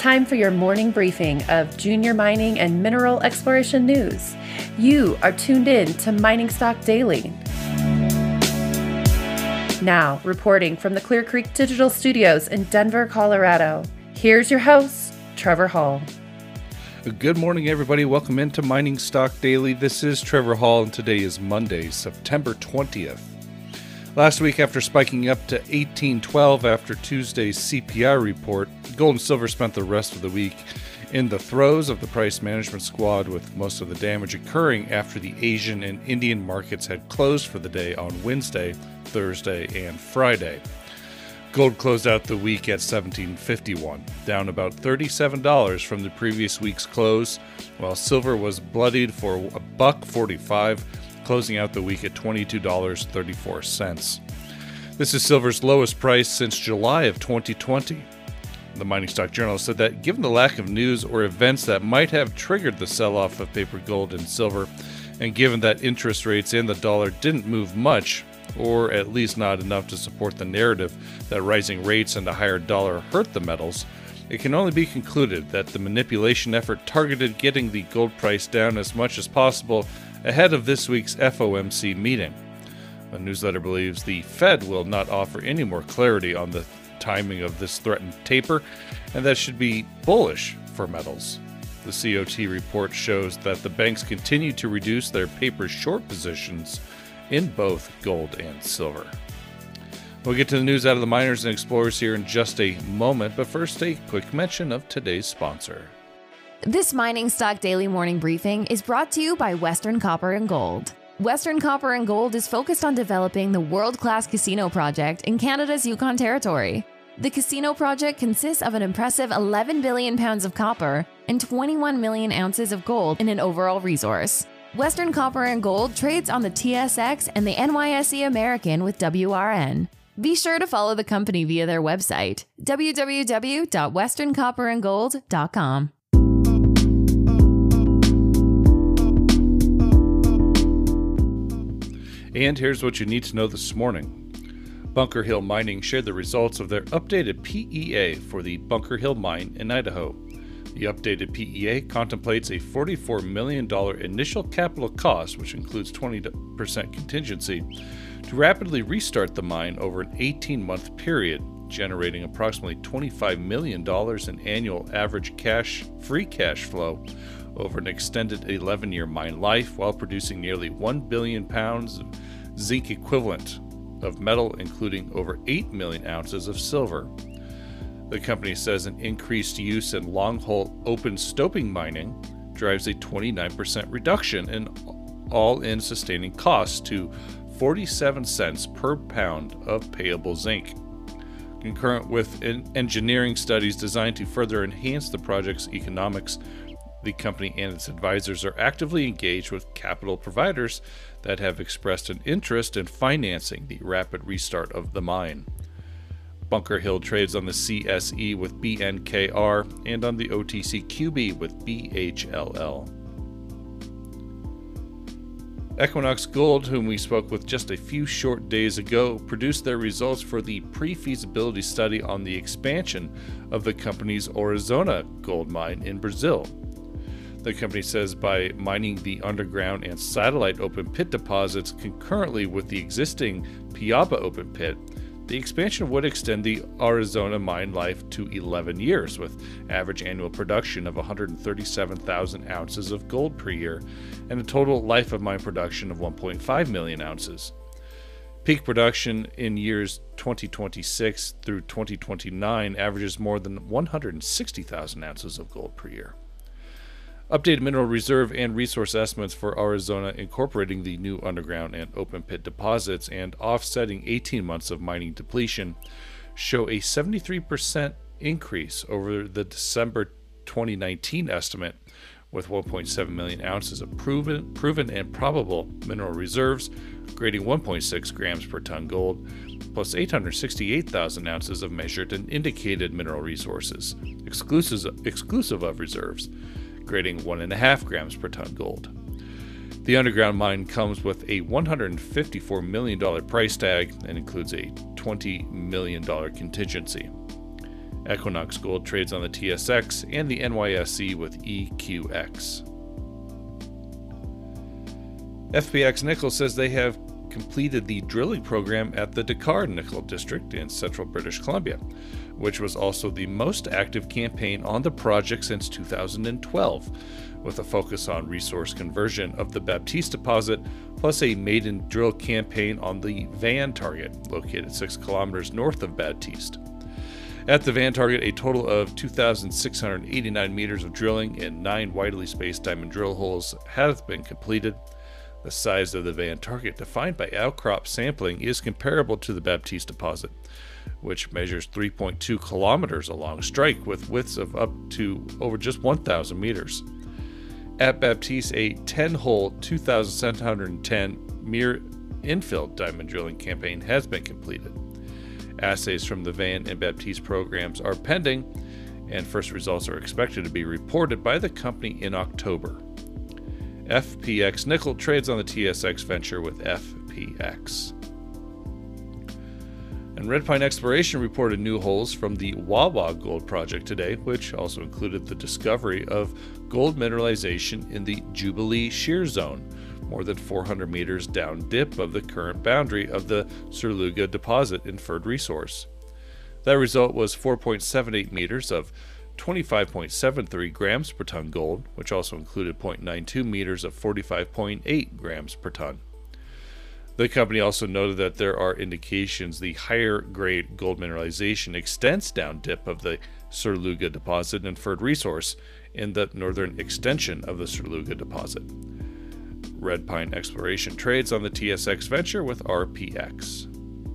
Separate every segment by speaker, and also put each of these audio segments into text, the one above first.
Speaker 1: time for your morning briefing of junior mining and mineral exploration news. You are tuned in to Mining Stock Daily. Now, reporting from the Clear Creek Digital Studios in Denver, Colorado, here's your host, Trevor Hall.
Speaker 2: Good morning, everybody. Welcome into Mining Stock Daily. This is Trevor Hall, and today is Monday, September 20th. Last week, after spiking up to 1812 after Tuesday's CPI report, gold and silver spent the rest of the week in the throes of the price management squad, with most of the damage occurring after the Asian and Indian markets had closed for the day on Wednesday, Thursday, and Friday. Gold closed out the week at $17.51, down about $37 from the previous week's close, while silver was bloodied for $1.45, closing out the week at $22.34. This is silver's lowest price since July of 2020. The Mining Stock Journal said that given the lack of news or events that might have triggered the sell-off of paper gold and silver, and given that interest rates and the dollar didn't move much, or at least not enough to support the narrative that rising rates and a higher dollar hurt the metals, it can only be concluded that the manipulation effort targeted getting the gold price down as much as possible ahead of this week's FOMC meeting. The newsletter believes the Fed will not offer any more clarity on the timing of this threatened taper, and that should be bullish for metals. The COT report shows that the banks continue to reduce their paper short positions in both gold and silver. We'll get to the news out of the miners and explorers here in just a moment, but first a quick mention of today's sponsor.
Speaker 3: This Mining Stock Daily Morning Briefing is brought to you by Western Copper & Gold. Western Copper & Gold is focused on developing the world-class casino project in Canada's Yukon Territory. The casino project consists of an impressive 11 billion pounds of copper and 21 million ounces of gold in an overall resource. Western Copper & Gold trades on the TSX and the NYSE American with WRN. Be sure to follow the company via their website, www.westerncopperandgold.com.
Speaker 2: And here's what you need to know this morning. Bunker Hill Mining shared the results of their updated PEA for the Bunker Hill mine in Idaho. The updated PEA contemplates a $44 million initial capital cost, which includes 20% contingency, to rapidly restart the mine over an 18-month period, generating approximately $25 million in annual average free cash flow over an extended 11-year mine life, while producing nearly 1 billion pounds of zinc equivalent of metal, including over 8 million ounces of silver. The company says an increased use in long-hole open stoping mining drives a 29% reduction in all-in sustaining costs to 47 cents per pound of payable zinc. Concurrent with engineering studies designed to further enhance the project's economics, the company and its advisors are actively engaged with capital providers that have expressed an interest in financing the rapid restart of the mine. Bunker Hill trades on the CSE with BNKR and on the OTCQB with BHLL. Equinox Gold, whom we spoke with just a few short days ago, produced their results for the pre-feasibility study on the expansion of the company's Aurizona gold mine in Brazil. The company says by mining the underground and satellite open pit deposits concurrently with the existing Piaba open pit, the expansion would extend the Aurizona mine life to 11 years, with average annual production of 137,000 ounces of gold per year and a total life of mine production of 1.5 million ounces. Peak production in years 2026 through 2029 averages more than 160,000 ounces of gold per year. Updated mineral reserve and resource estimates for Aurizona, incorporating the new underground and open pit deposits and offsetting 18 months of mining depletion, show a 73% increase over the December 2019 estimate, with 1.7 million ounces of proven and probable mineral reserves, grading 1.6 grams per ton gold, plus 868,000 ounces of measured and indicated mineral resources, exclusive of reserves, grading 1.5 grams per ton gold. The underground mine comes with a $154 million price tag and includes a $20 million contingency. Equinox Gold trades on the TSX and the NYSE with EQX. FPX Nickel says they have completed the drilling program at the Dakar Nickel District in central British Columbia, which was also the most active campaign on the project since 2012, with a focus on resource conversion of the Baptiste deposit, plus a maiden drill campaign on the Van target, located 6 kilometers north of Baptiste. At the Van target, a total of 2,689 meters of drilling in 9 widely spaced diamond drill holes have been completed. The size of the Van target, defined by outcrop sampling, is comparable to the Baptiste deposit, which measures 3.2 kilometers along strike with widths of up to over just 1,000 meters. At Baptiste, a 10-hole, 2,710 mere infill diamond drilling campaign has been completed. Assays from the Van and Baptiste programs are pending, and first results are expected to be reported by the company in October. FPX Nickel trades on the TSX Venture with FPX. And Red Pine Exploration reported new holes from the Wawa Gold Project today, which also included the discovery of gold mineralization in the Jubilee Shear Zone, more than 400 meters down dip of the current boundary of the Surluga deposit inferred resource. That result was 4.78 meters of 25.73 grams per ton gold, which also included 0.92 meters of 45.8 grams per ton. The company also noted that there are indications the higher grade gold mineralization extends down dip of the Surluga deposit inferred resource in the northern extension of the Surluga deposit. Red Pine Exploration trades on the TSX Venture with RPX.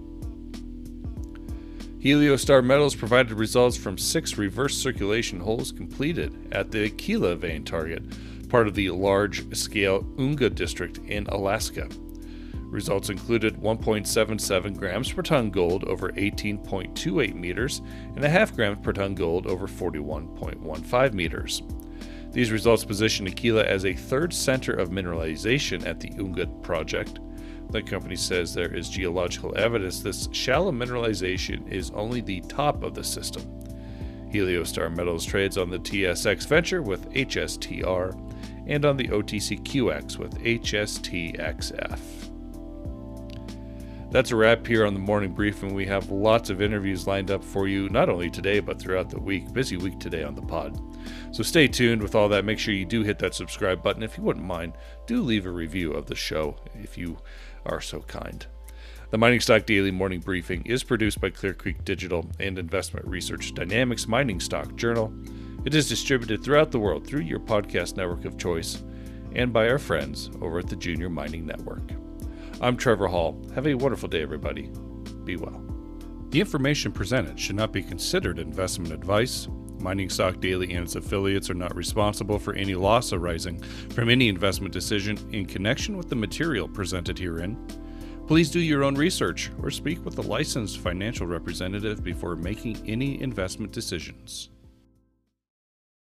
Speaker 2: Heliostar Metals provided results from 6 reverse circulation holes completed at the Aquila vein target, part of the large-scale Unga district in Alaska. Results included 1.77 grams per ton gold over 18.28 meters and a half gram per ton gold over 41.15 meters. These results position Aquila as a third center of mineralization at the Unga project. The company says there is geological evidence this shallow mineralization is only the top of the system. Heliostar Metals trades on the TSX Venture with HSTR and on the OTCQX with HSTXF. That's a wrap here on the morning briefing. We have lots of interviews lined up for you, not only today, but throughout the week. Busy week today on the pod. So stay tuned with all that. Make sure you do hit that subscribe button. If you wouldn't mind, do leave a review of the show if you are so kind. The Mining Stock Daily Morning Briefing is produced by Clear Creek Digital and Investment Research Dynamics Mining Stock Journal. It is distributed throughout the world through your podcast network of choice and by our friends over at the Junior Mining Network. I'm Trevor Hall. Have a wonderful day, everybody. Be well. The information presented should not be considered investment advice. Mining Stock Daily and its affiliates are not responsible for any loss arising from any investment decision in connection with the material presented herein. Please do your own research or speak with a licensed financial representative before making any investment decisions.